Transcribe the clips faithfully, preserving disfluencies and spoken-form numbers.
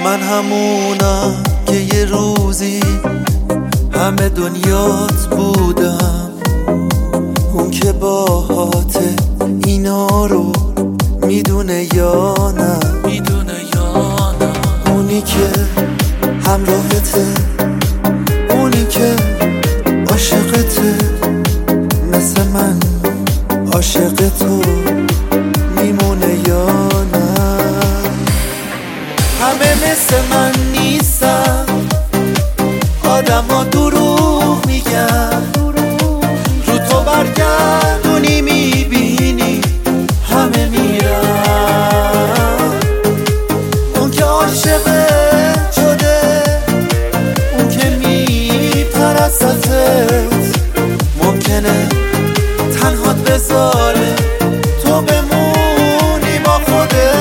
من همونم که یه روزی همه دنیات بودم، اون که باهات اینا رو میدونه یا نه، میدونه یا نه، اونی که همراهته، اونی که عاشقته، مثل من عاشق تو میمونه یا نه. همه مثل من نیستن، آدم ها دروغ میگن، رو تو برگردونی میبینی همه میرن. اون که عاشق شده، اون که میپرستت، ممکنه تنهات بذاره تو بمونی با خودت.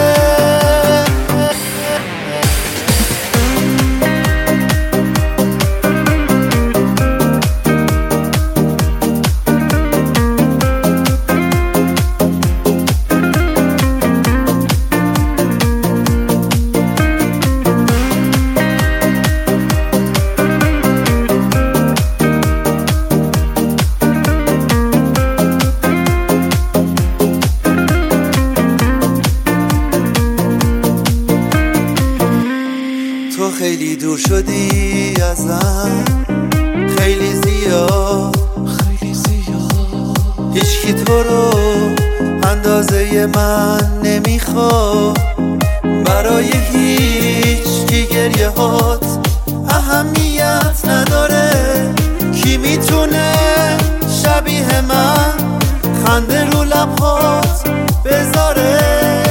تو خیلی دور شدی ازم، خیلی زیاد، خیلی زیاد. هیچکی تو رو اندازه من نمیخواد، برای هیچکی گریه هات اهمیت نداره. کی میتونه شبیه من خنده رو لبهات بذاره؟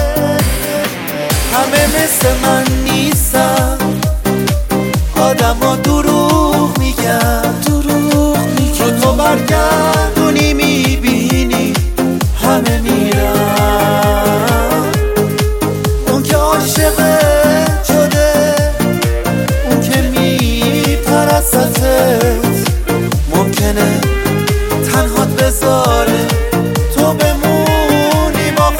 همه مثل من نیستن، آدم ها دروغ میگن، دروغ میگن، رو تو برگردونی میبینی همه میرن. اون که عاشق شده، اون که میپرستت، ممکنه تنهات بذاره تو بمونی با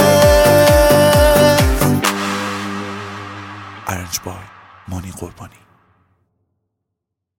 خودت. ارنج بای مانی قربانی.